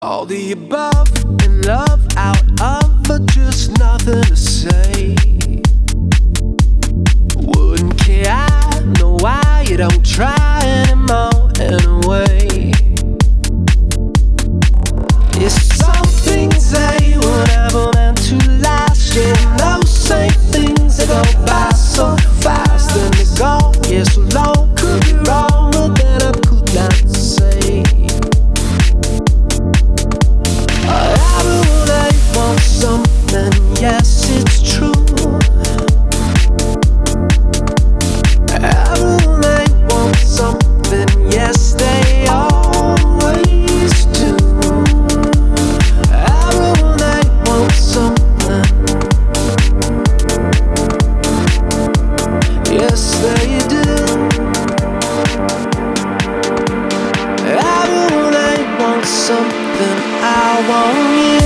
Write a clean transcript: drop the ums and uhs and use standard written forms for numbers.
All the above and love out of, but just nothing to say. Wouldn't care, I know why you don't try anymore anyway. Yes, some things they were never meant to last. Yeah, those same things that go by so fast, and they go, yeah, so long. Could be wrong, but then I could not say. Everyone they want something, yes, it's true. Everyone they want something, yes, they always do. Everyone they want something, yes, they do. Everyone they want something, I want you.